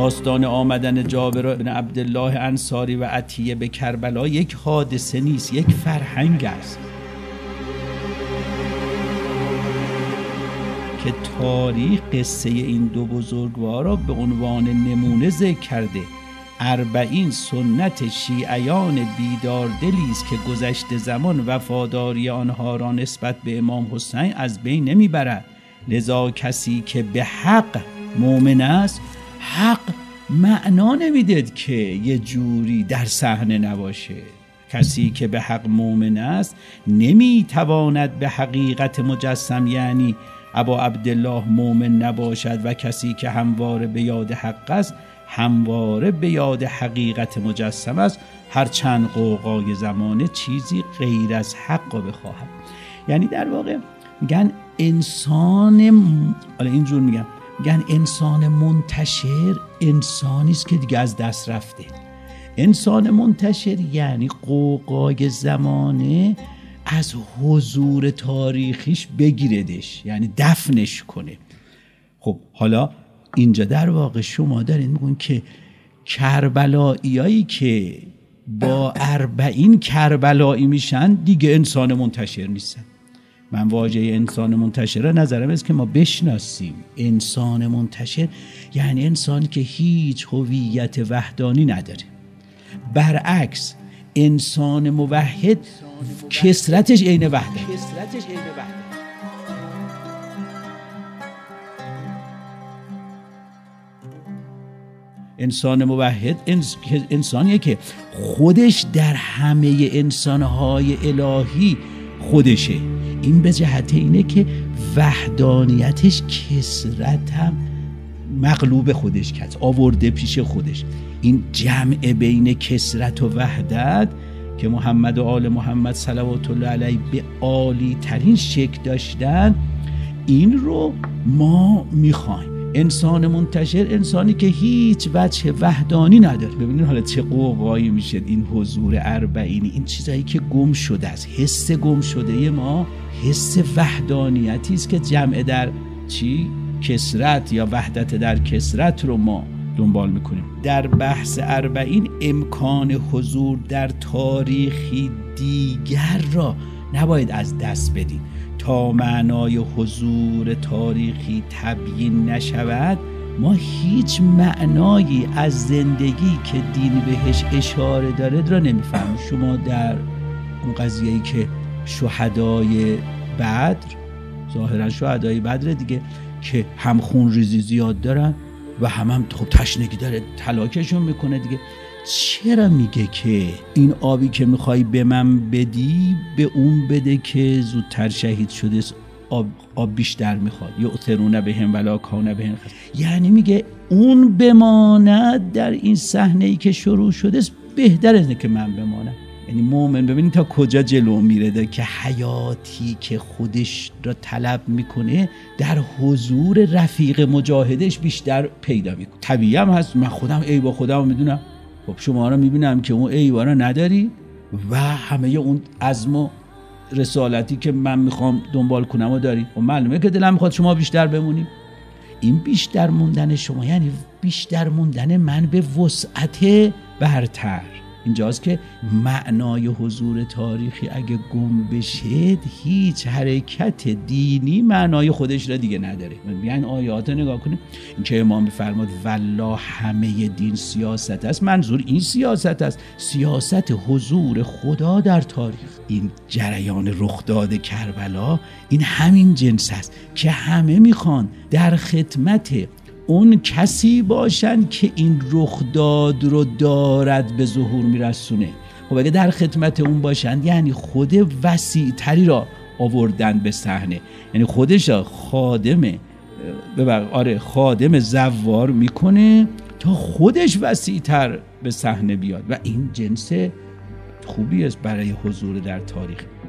داستان آمدن جابر بن عبدالله انصاری و عطیه به کربلا یک حادثه نیست، یک فرهنگ است که تاریخ قصه این دو بزرگوار را به عنوان نمونه ذکر کرده. 40 سنت شیعیان بیداردلی است که گذشت زمان وفاداری آنها را نسبت به امام حسین از بین نمیبرد. لذا کسی که به حق مؤمن است، حق معنا نمیدید که یه جوری در صحنه نباشه. کسی که به حق مؤمن است نمیتواند به حقیقت مجسم یعنی ابا عبدالله مؤمن نباشد و کسی که همواره به یاد حق است همواره به یاد حقیقت مجسم است، هرچند قوقای زمانه چیزی غیر از حق را بخواهد. یعنی در واقع میگن انسان اینجور میگن انسان منتشر انسانی است که دیگه از دست رفته. انسان منتشر یعنی قوقای زمانه از حضور تاریخیش بگیردش، یعنی دفنش کنه. خب حالا اینجا در واقع شما دارین میگن که کربلاییایی که با 40 کربلایی میشن دیگه انسان منتشر نیستن. من واژه انسان منتشر نظرم است که ما بشناسیم. انسان منتشر یعنی انسانی که هیچ هویت وحدانی نداره. برعکس انسان موحد کثرتش عین وحدت. انسان موحد انسانیه که خودش در همه انسانهای الهی خودشه. این به جهت اینه که وحدانیتش کثرت هم مغلوب خودش کرد، آورده پیش خودش. این جمع بین کثرت و وحدت که محمد و آل محمد صلوات الله علیه به عالی ترین شکل داشتن، این رو ما میخوایم. انسان منتشر انسانی که هیچ وجه وحدانی نداره. ببینید حالا چه قوقایی میشه این حضور 40، این چیزایی که گم شده است. حس گم شده ما حس وحدانیتی است که جمع در کثرت یا وحدت در کثرت رو ما دنبال میکنیم. در بحث 40 امکان حضور در تاریخی دیگر را نباید از دست بدیم. تا معنای حضور تاریخی تبیین نشود ما هیچ معنایی از زندگی که دین بهش اشاره داره را نمیفهمیم. شما در اون قضیه‌ای که شهدای بدر، ظاهرا شهدای بدر دیگه، که هم خون ریزی زیاد دارن و هم خب تشنگی داره تلاکشون میکنه دیگه، چرا میگه که این آبی که میخوای به من بدی به اون بده که زودتر شهید شده، آب بیشتر میخواد، یؤثرون بهم ولا کان بهم خصاص. یعنی میگه اون بماند در این صحنه‌ای که شروع شده بهتر از اینه که من بمانم. یعنی مومن ببینید تا کجا جلو میره که حیاتی که خودش را طلب میکنه در حضور رفیق مجاهدش بیشتر پیدا میکنه. طبیعی هم هست، من خودم عیب خودم میدونم. خب شما را میبینم که اون عیبا را نداری و همه اون عزم و رسالتی که من میخوام دنبال کنم و داری. و معلومه که دلم میخواد شما بیشتر بمونیم. این بیشتر موندن شما یعنی بیشتر موندن من به وسعت برتر. اینجاست که معنای حضور تاریخی اگه گم بشه هیچ حرکت دینی معنای خودش را دیگه نداره. بیاین آیات رو نگاه کنیم. این که امام فرمود والله همه دین سیاست است، منظور این سیاست است، سیاست حضور خدا در تاریخ. این جریان رخ داده کربلا این همین جنس است که همه میخوان در خدمت اون کسی باشن که این رخ داد رو دارد به ظهور میرسونه. خب اگه در خدمت اون باشن یعنی خود وسیع تری را آوردن به صحنه، یعنی خودش خادم زوار میکنه تا خودش وسیع تر به صحنه بیاد و این جنس خوبی است برای حضور در تاریخ.